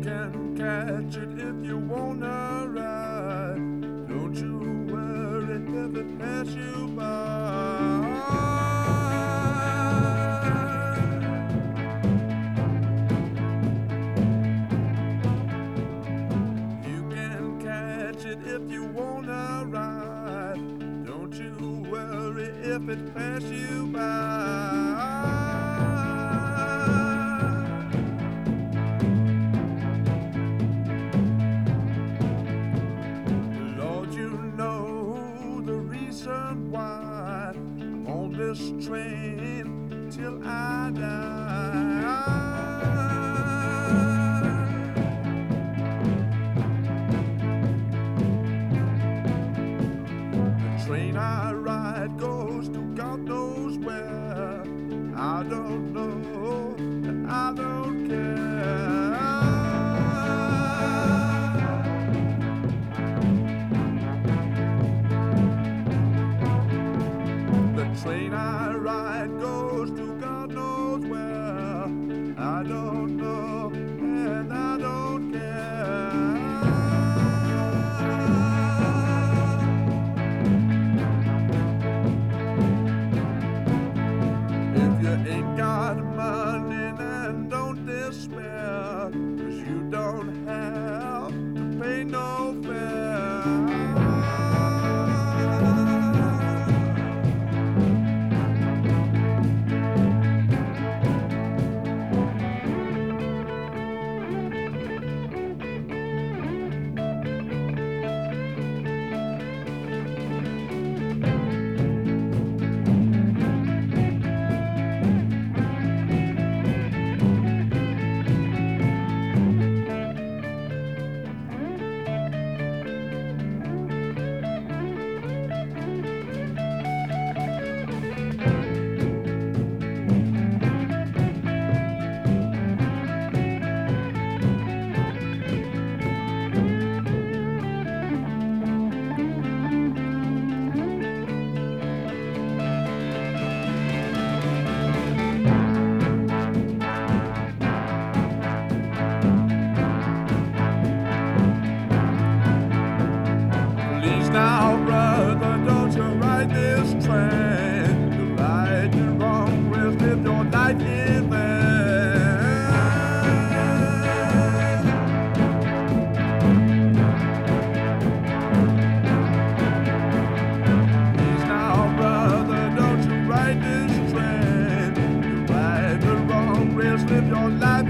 can catch it if you wanna ride. Don't you worry if it pass you by. You can catch it if you wanna ride. Don't you worry if it pass you by. Why on this train till I die? The train I ride goes to God knows where. I don't know and I don't care. Train I ride goes to God knows where. I don't know and I don't care. If you ain't got money, then don't despair, 'cause you don't have to pay no fare. Now, brother, don't you ride this train. You ride the wrong way, live your life in vain. Please now, brother, don't you ride this train. You ride the wrong way, live your life